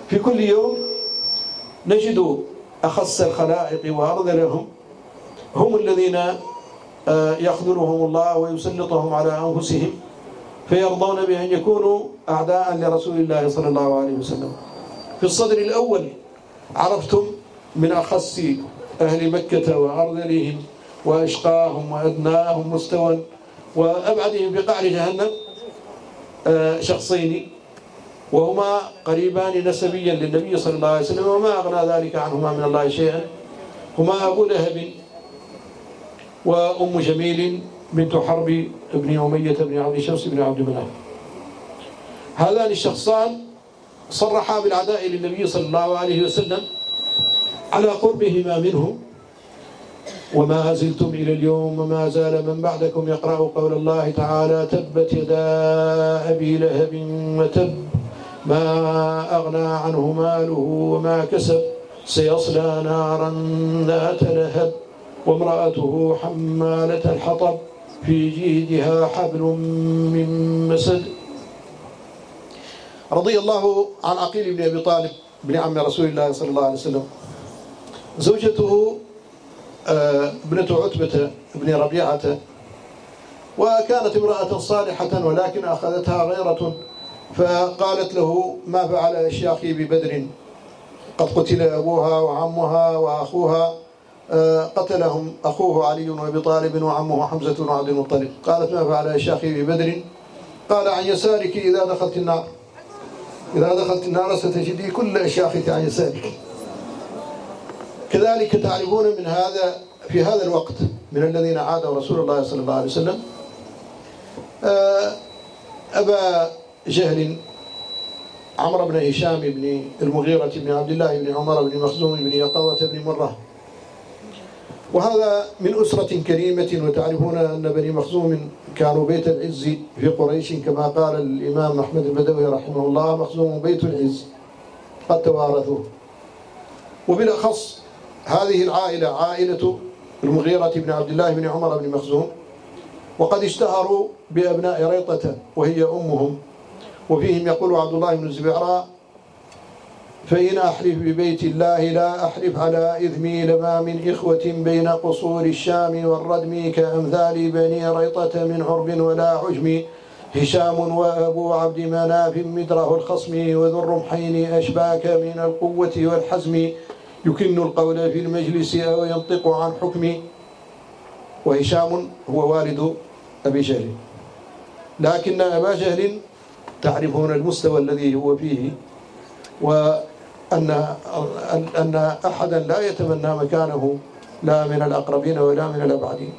في كل يوم نجد أخص الخلائق وأرذلهم هم الذين يخذلهم الله ويسلطهم على أنفسهم فيرضون بأن يكونوا أعداء لرسول الله صلى الله عليه وسلم. في الصدر الأول عرفتم من أخص أهل مكة وأرذلهم وأشقاهم وأدناهم مستوى وأبعدهم في قعر جهنم شخصين وهما قريبان نسبيا للنبي صلى الله عليه وسلم وما أغنى ذلك عنهما من الله شيئا، هما أبو لهب وأم جميل بنت حرب ابن أمية بن عبد شمس بن عبد مناف. هذان الشخصان صرحا بالعداء للنبي صلى الله عليه وسلم على قربهما منه، وما زلتم إلى اليوم وما زال من بعدكم يقرأ قول الله تعالى تبت يدا أبي لهب وتب ما أغنى عنه ماله وما كسب سيصلى نارا ذات لهب وامرأته حمالة الحطب في جيدها حبل من مسد. رضي الله عن عقيل بن أبي طالب بن عم رسول الله صلى الله عليه وسلم. زوجته ابنة عتبة بن ربيعة، وكانت امرأة صالحة ولكن أخذتها غيرة فقالت له ما فعل أشياخي ببدر؟ قد قتل أبوها وعمها وأخوها، قتلهم أخوه علي بن أبي طالب وعمه حمزة بن عبد المطلب. قالت ما فعل أشياخي ببدر؟ قال عن يسارك إذا دخلت النار، إذا دخلت النار ستجدي كل أشياخك عن يسارك. كذلك تعرفون من هذا في هذا الوقت من الذين عادوا رسول الله صلى الله عليه وسلم أبا جهل عمرو بن هشام بن المغيرة بن عبد الله بن عمر بن مخزوم بن يقظة بن مرة، وهذا من أسرة كريمة. وتعرفون أن بني مخزوم كانوا بيت العز في قريش كما قال الإمام أحمد البدوي رحمه الله مخزوم بيت العز قد توارثوه. وبالأخص هذه العائلة عائلة المغيرة بن عبد الله بن عمر بن مخزوم، وقد اشتهروا بأبناء ريطة وهي أمهم، وفيهم يقول عبد الله بن الزبيراء فإن أحلف ببيت الله لا أحلف على إثمي لما من إخوة بين قصور الشام والردم كأمثال بني ريطة من عرب ولا عجم هشام وأبو عبد مناف مدره الخصم وذو الرمحين أشباك من القوة والحزم يكن القول في المجلس أو ينطق عن حكم. وهشام هو والد أبي جهل، لكن أبا جهل تعرفون المستوى الذي هو فيه، وأن أحدا لا يتمنى مكانه لا من الأقربين ولا من الأبعدين.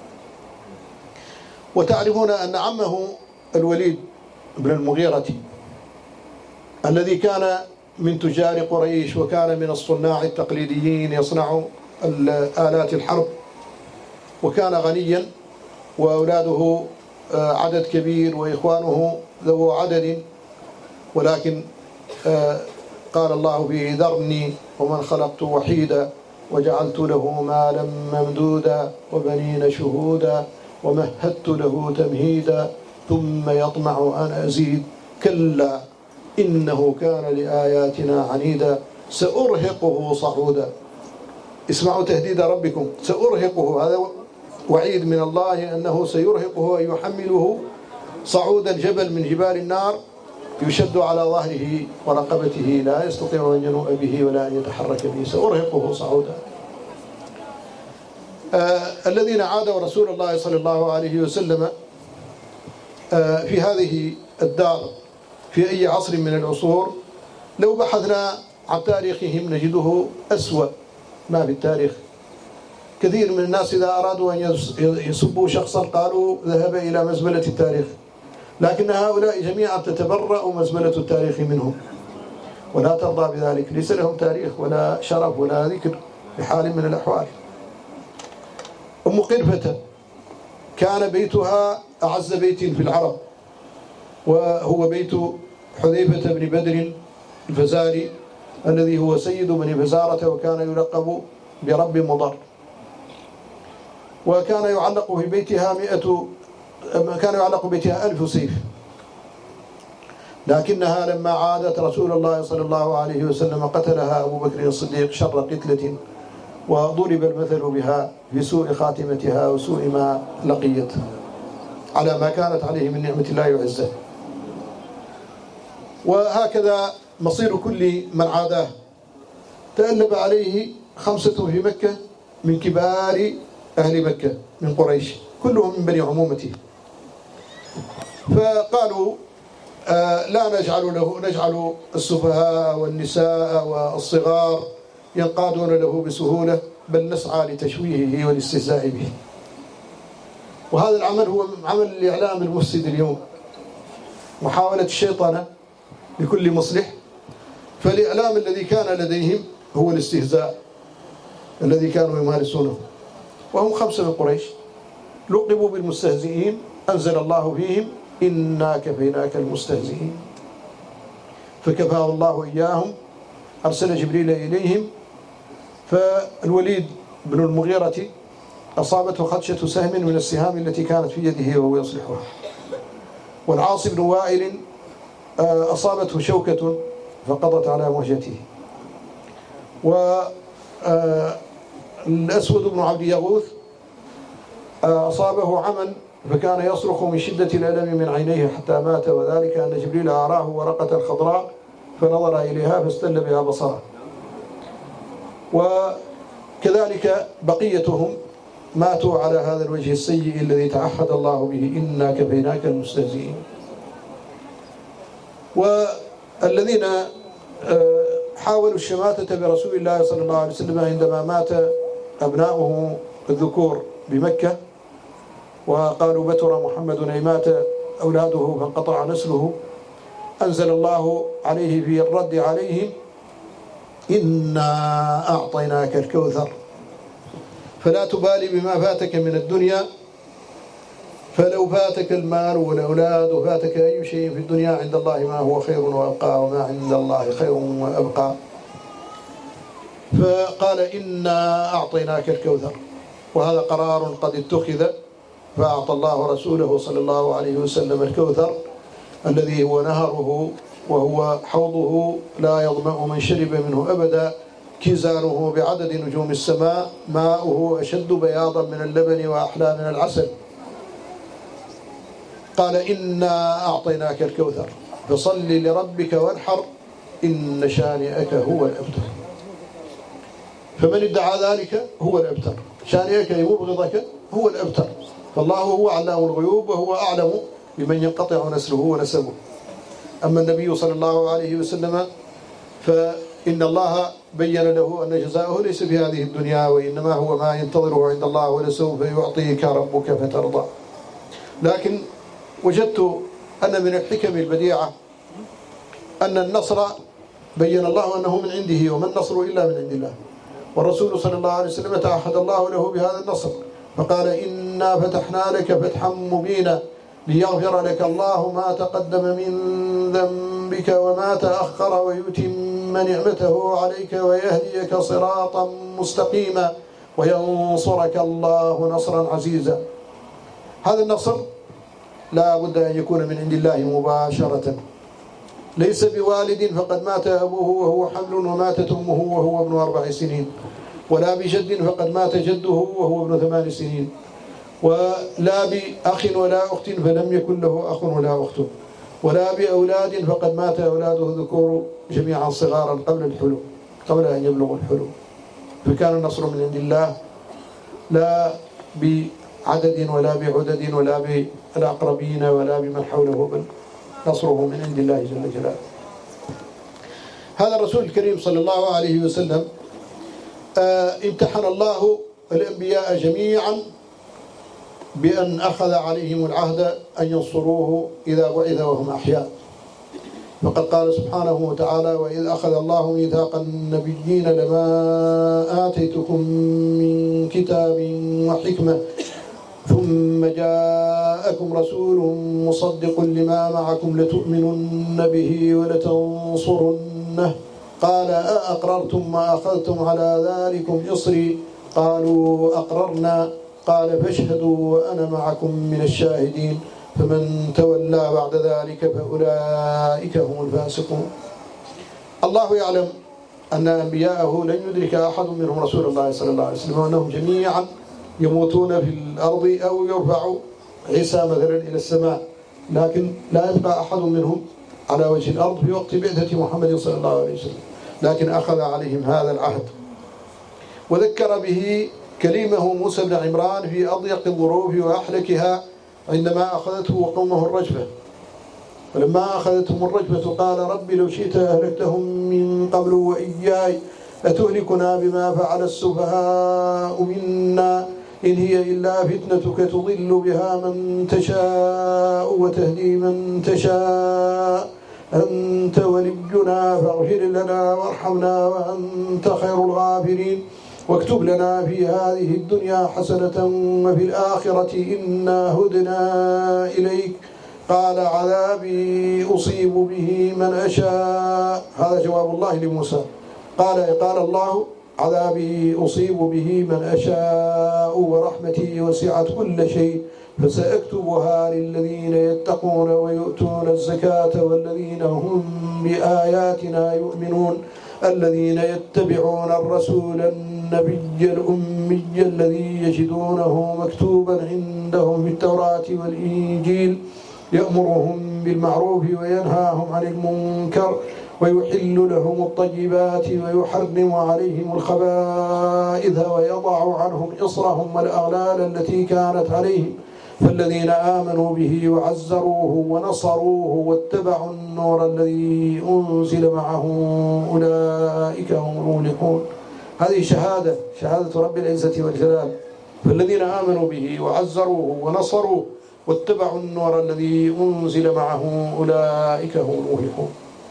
وتعرفون أن عمه الوليد بن المغيرة الذي كان من تجار قريش وكان من الصناع التقليديين يصنع آلات الحرب، وكان غنيا وأولاده عدد كبير وإخوانه ذو عدد، ولكن قال الله فيه ذرني ومن خلقت وحيدا وجعلت له مالا ممدودا وبنين شهودا ومهدت له تمهيدا ثم يطمع أن أزيد كلا إنه كان لآياتنا عنيدا سأرهقه صعودا. اسمعوا تهديد ربكم، سأرهقه، هذا وعيد من الله أنه سيرهقه أن يحمله صعود الجبل من جبال النار يشد على ظهره ورقبته لا يستطيع أن ينوء به ولا أن يتحرك به، سأرهقه صعودا. الذين عادوا رسول الله صلى الله عليه وسلم في هذه الدار في أي عصر من العصور لو بحثنا عن تاريخهم نجده أسوأ ما في التاريخ. كثير من الناس إذا أرادوا أن يسبوا شخصا قالوا ذهب إلى مزبلة التاريخ، لكن هؤلاء جميعا تتبرأ مزبلة التاريخ منهم ولا ترضى بذلك، ليس لهم تاريخ ولا شرف ولا ذكر بحال من الأحوال. أم قرفة كان بيتها أعز بيت في العرب، وهو بيت حذيفة بن بدر الفزاري الذي هو سيد بني فزارة، وكان يلقب برب مضر. وكان يعلق في بيتها 1000 سيف. لكنها لما عادت رسول الله صلى الله عليه وسلم قتلها أبو بكر الصديق شر قتلة، وضرب المثل بها في سوء خاتمتها وسوء ما لقيت على ما كانت عليه من نعمة الله وعزه. وهكذا مصير كل من عاداه. تألب عليه 5 في مكة من كبار أهل مكة من قريش، كلهم من بني عمومته، فقالوا لا نجعل السفهاء والنساء والصغار ينقادون له بسهولة، بل نسعى لتشويهه والاستهزاء به. وهذا العمل هو عمل الإعلام المفسد اليوم، محاولة الشيطنة لكل مصلح. فالإعلام الذي كان لديهم هو الاستهزاء الذي كانوا يمارسونه، وهم 5 من قريش لقبوا بالمستهزئين. أنزل الله فيهم إنا كفيناك المستهزئين، فكفاه الله إياهم. أرسل جبريل إليهم، فالوليد بن المغيرة أصابته خدشة سهم من السهام التي كانت في يده وهو يصلحها، والعاص بن وائل أصابته شوكة فقضت على مهجته، والأسود بن عبد يغوث أصابه عمى فكان يصرخ من شدة الألم من عينيه حتى مات، وذلك أن جبريل أراه ورقة خضراء فنظر إليها فاستل بها بصره. وكذلك بقيتهم ماتوا على هذا الوجه السيء الذي تعهد الله به إنا كفيناك المستهزئين. والذين حاولوا الشماتة برسول الله صلى الله عليه وسلم عندما مات أبناؤه الذكور بمكة، وقالوا بتر محمد أي مات أولاده فانقطع نسله، أنزل الله عليه في الرد عليهم إنا أعطيناك الكوثر فلا تبالي بما فاتك من الدنيا، فلو فاتك المال والأولاد وفاتك أي شيء في الدنيا عند الله ما هو خير وأبقى، وما عند الله خير وأبقى. فقال إنا أعطيناك الكوثر، وهذا قرار قد اتخذ، فأعطى الله رسوله صلى الله عليه وسلم الكوثر الذي هو نهره وهو حوضه لا يظمأ من شرب منه أبدا، كيزانه بعدد نجوم السماء، ماؤه أشد بياضا من اللبن وأحلى من العسل. قال إنا أعطيناك الكوثر فصل لربك وانحر إن شانئك هو الأبتر. فمن ادعى ذلك هو الأبتر، شانئك يبغضك هو الأبتر. فالله هو علام الغيوب وهو أعلم بمن ينقطع نسله ونسبه. أما النبي صلى الله عليه وسلم فإن الله بين له أن جزاؤه ليس في هذه الدنيا، وإنما هو ما ينتظره عند الله، ولسوف يعطيك ربك فترضى. لكن وجدت أن من الحكم البديعة أن النصر بين الله أنه من عنده، وما النصر إلا من عند الله، والرسول صلى الله عليه وسلم تعهد الله له بهذا النصر، فقال إنا فتحنا لك فتحا مبينا ليغفر لك الله ما تقدم من ذنبك وما تأخر ويتم نعمته عليك ويهديك صراطا مستقيما وينصرك الله نصرا عزيزا. هذا النصر لا بد أن يكون من عند الله مباشرة، ليس بوالد فقد مات أبوه وهو حمل وماتت أمه وهو ابن 4 سنين، ولا بجد فقد مات جده وهو ابن 8 سنين، ولا بأخ ولا أخت فلم يكن له أخ ولا أخت، ولا بأولاد فقد مات أولاده الذكور جميعا صغارا قبل الحلم، قبل أن يبلغوا الحلم. فكان النصر من عند الله لا بعدد ولا بعدد ولا بالأقربين ولا بمن حوله، بل نصره من عند الله جل جلاله. هذا الرسول الكريم صلى الله عليه وسلم امتحن الله الأنبياء جميعا بأن أخذ عليهم العهد أن ينصروه إذا بعث وهم أحياء. فقد قال سبحانه وتعالى وإذ أخذ الله ميثاق النبيين لما آتيتكم من كتاب وحكمة ثم جاءكم رسول مصدق لما معكم لتؤمنن به ولتنصرنه قال أأقررتم وأخذتم على ذلكم إصري قالوا أقررنا قال فاشهدوا وأنا معكم من الشاهدين فمن تولى بعد ذلك فأولئك هم الفاسقون. الله يعلم أن أنبياءه لن يدرك أحد منهم رسول الله صلى الله عليه وسلم، وأنهم جميعا يموتون في الأرض أو يرفع عيسى مثلا إلى السماء، لكن لا يبقى أحد منهم على وجه الأرض في وقت بعثة محمد صلى الله عليه وسلم، لكن أخذ عليهم هذا العهد. وذكر به كلمه موسى بن عمران في أضيق الظروف وأحلكها عندما أخذته قومه الرجفة، فلما أخذتهم الرجفة قال رب لو شئت أهلكتهم من قبل وإياي أتهلكنا بما فعل السفهاء منا إن هي إلا فتنتك تضل بها من تشاء وتهدي من تشاء أنت ولينا فاغفر لنا وارحمنا وأنت خير الغافرين واكتب لنا في هذه الدنيا حسنة وفي الآخرة إنا هدنا إليك قال عذابي أصيب به من أشاء. هذا جواب الله لموسى. قال الله عذابي أصيب به من أشاء ورحمتي وسعت كل شيء فسأكتبها للذين يتقون ويؤتون الزكاة والذين هم بآياتنا يؤمنون الذين يتبعون الرسول النبي الأمي الذي يجدونه مكتوبا عندهم في التوراة والإنجيل يأمرهم بالمعروف وينهاهم عن المنكر ويحل لهم الطيبات ويحرم عليهم الخبائث ويضع عنهم إصرهم والأغلال التي كانت عليهم فالذين آمنوا به وعزروه ونصروه واتبعوا النور الذي أنزل معه أولئك هم المفلحون. هذه شهادة رب العزة والجلال. فالذين آمنوا به وعزروه ونصروه واتبعوا النور الذي أنزل معه أولئك هم المفلحون.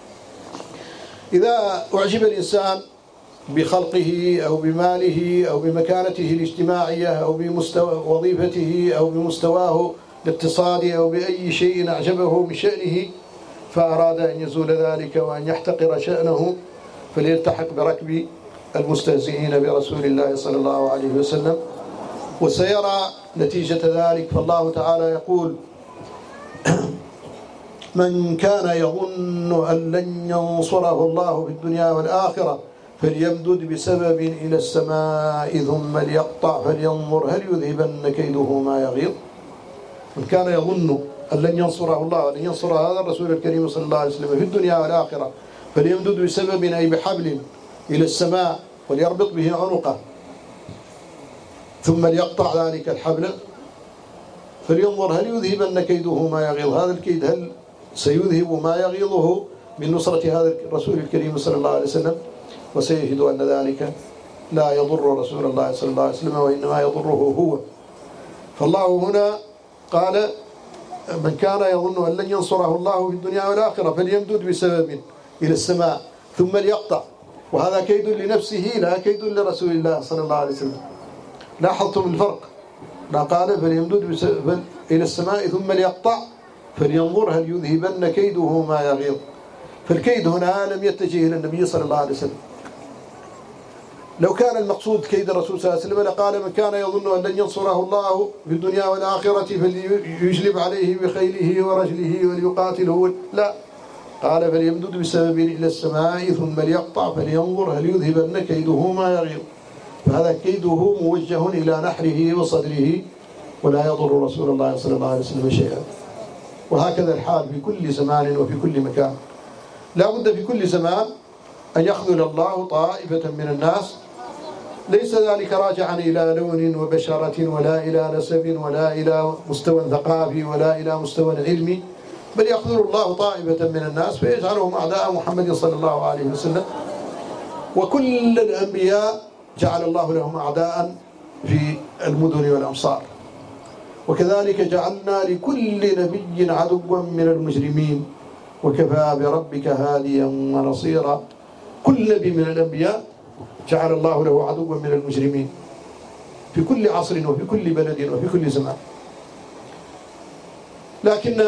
إذا أعجب الإنسان بخلقه أو بماله أو بمكانته الاجتماعية أو بمستوى وظيفته أو بمستواه الاقتصادي أو بأي شيء أعجبه من شأنه فأراد أن يزول ذلك وأن يحتقر شأنه فليلتحق بركب المستهزئين برسول الله صلى الله عليه وسلم وسيرى نتيجة ذلك. فالله تعالى يقول من كان يظن أن لن ينصره الله في الدنيا والآخرة فليمدد بسبب إلى السماء ثم ليقطع فلينظر هل يذهبن كيده ما يغيظ. من كان يظن أن لن ينصره الله ولن ينصر هذا الرسول الكريم صلى الله عليه وسلم في الدنيا والآخرة فليمدد بسبب أي بحبل إلى السماء وليربط به عنقه ثم ليقطع ذلك الحبل فلينظر هل يذهبن كيده ما يغيظ. هذا الكيد هل سيذهب ما يغيظه من نصرة هذا الرسول الكريم صلى الله عليه وسلم؟ وسيجد أن ذلك لا يضر رسول الله صلى الله عليه وسلم وإنما يضره هو. فالله هنا قال من كان يظن أن لن ينصره الله في الدنيا والآخرة فليمدد بسبب إلى السماء ثم ليقطع. وهذا كيد لنفسه لا كيد لرسول الله صلى الله عليه وسلم. لاحظتم الفرق؟ لا قال فليمدد بسبب إلى السماء ثم ليقطع فلينظر هل يذهبن كيده ما يغيظ. فالكيد هنا لم يتجه إلى النبي صلى الله عليه وسلم. لو كان المقصود كيد الرسول صلى الله عليه وسلم لقال من كان يظن أن لن ينصره الله في الدنيا والآخرة فليجلب عليه بخيله ورجله وليقاتله. لا، قال فليمدد بسبب إلى السماء ثم ليقطع فلينظر هل يذهبن كيده ما يغيظ. فهذا كيده موجه إلى نحره وصدره ولا يضر رسول الله صلى الله عليه وسلم شيئا. وهكذا الحال في كل زمان وفي كل مكان. لا بد في كل زمان أن يخذل الله طائفة من الناس، ليس ذلك راجعا إلى لون وبشرة ولا إلى نسب ولا إلى مستوى ثقافي ولا إلى مستوى علمي، بل يخذل الله طائفة من الناس فيجعلهم أعداء محمد صلى الله عليه وسلم. وكل الأنبياء جعل الله لهم أعداء في المدن والأمصار، وكذلك جعلنا لكل نبي عدوا من المجرمين وكفى بربك هاديا ونصيرا. كل نبي من الأنبياء جعل الله له عدوا من المجرمين في كل عصر وفي كل بلد وفي كل زمان. لكن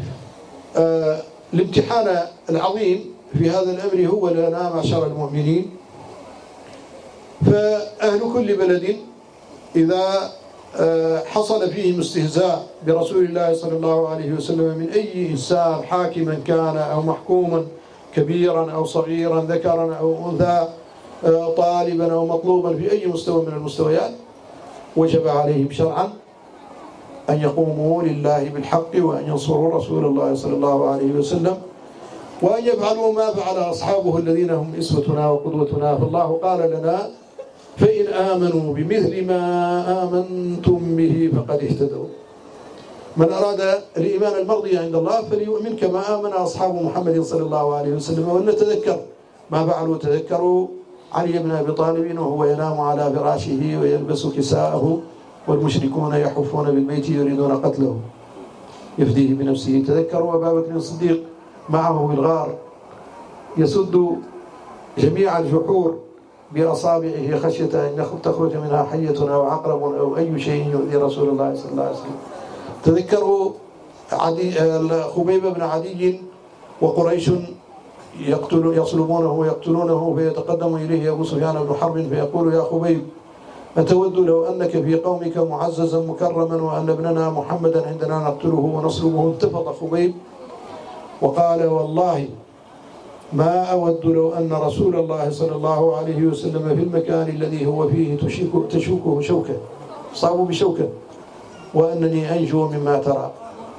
الامتحان العظيم في هذا الأمر هو لنا معشر المؤمنين. فأهل كل بلد إذا حصل فيهم استهزاء برسول الله صلى الله عليه وسلم من أي إنسان، حاكما كان أو محكوما، كبيرا أو صغيرا، ذكرا أو أنثى، طالبا أو مطلوبا في أي مستوى من المستويات، وجب عليهم شرعا أن يقوموا لله بالحق وأن ينصروا رسول الله صلى الله عليه وسلم، وأن يفعلوا ما فعل أصحابه الذين هم أسوتنا وقدوتنا. فالله قال لنا: فإن آمنوا بمثل ما آمنتم به فقد اهتدوا. من أراد الإيمان المرضي عند الله فليؤمن كما آمن أصحاب محمد صلى الله عليه وسلم. ولنتذكر ما فعلوا. تذكروا علي بن أبي طالب وهو ينام على فراشه ويلبس كساءه والمشركون يحفون بالبيت يريدون قتله يفديه بنفسه. تذكروا أبا بكر الصديق معه بالغار يسد جميع الجحور بأصابعه خشية أن تخرج منها حية أو عقرب أو أي شيء يؤذي رسول الله صلى الله عليه وسلم. تذكروا خبيب بن عدي وقريش يصلبونه ويقتلونه، فيتقدم إليه أبو سفيان بن حرب فيقول: يا خبيب، أتود لو أنك في قومك معززا مكرما وأن ابننا محمدا عندنا نقتله ونصلبه؟ انتفض خبيب وقال: والله ما أود لو أن رسول الله صلى الله عليه وسلم في المكان الذي هو فيه تشوكه شوكة، صابوا بشوكة، وأنني أنجو مما ترى.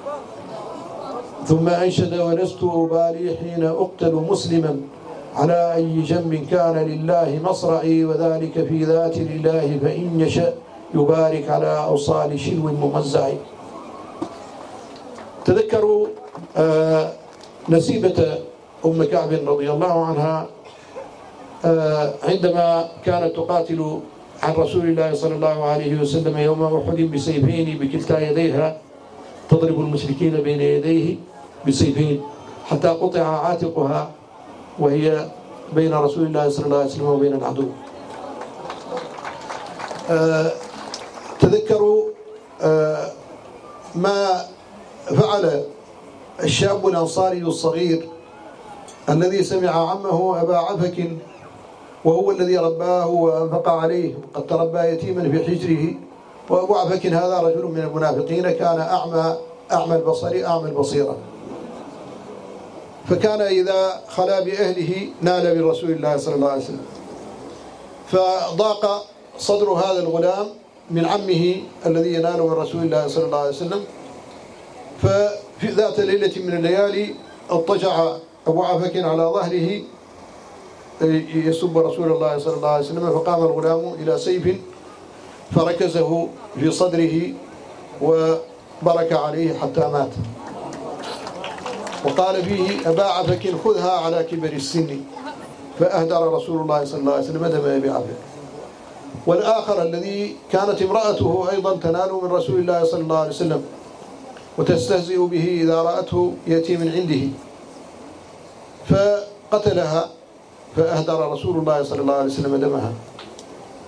ثم أنشد: ولست أبالي حين أقتل مسلما على أي جنب كان لله مصرعي، وذلك في ذات الإله فإن يشأ يبارك على أوصال شلو ممزع. تذكروا نسيبة أم كعب رضي الله عنها عندما كانت تقاتل عن رسول الله صلى الله عليه وسلم يوم أحد بسيفين بكلتا يديها، تضرب المشركين بين يديه بسيفين حتى قطع عاتقها وهي بين رسول الله صلى الله عليه وسلم وبين العدو. تذكروا ما فعل الشاب الأنصاري الصغير الذي سمع عمه أبا عفك وهو الذي رباه وأنفق عليه، قد تربى يتيما في حجره. وأبو عفك هذا رجل من المنافقين، كان أعمى البصر أعمى البصيرة، فكان إذا خلا بأهله نال برسول الله صلى الله عليه وسلم. فضاق صدر هذا الغلام من عمه الذي ينال من رسول الله صلى الله عليه وسلم. ففي ذات ليلة من الليالي اضطجع أبو عفك على ظهره يسب رسول الله صلى الله عليه وسلم، فقام الغلام إلى سيف فركزه في صدره وبرك عليه حتى مات. وقال فيه أبا عفك: خذها على كبر السن، فأهدر رسول الله صلى الله عليه وسلم دم أبي عفك. والآخر الذي كانت امرأته أيضا تنال من رسول الله صلى الله عليه وسلم وتستهزئ به إذا رأته يأتي من عنده، فقتلها فأهدر رسول الله صلى الله عليه وسلم دمها.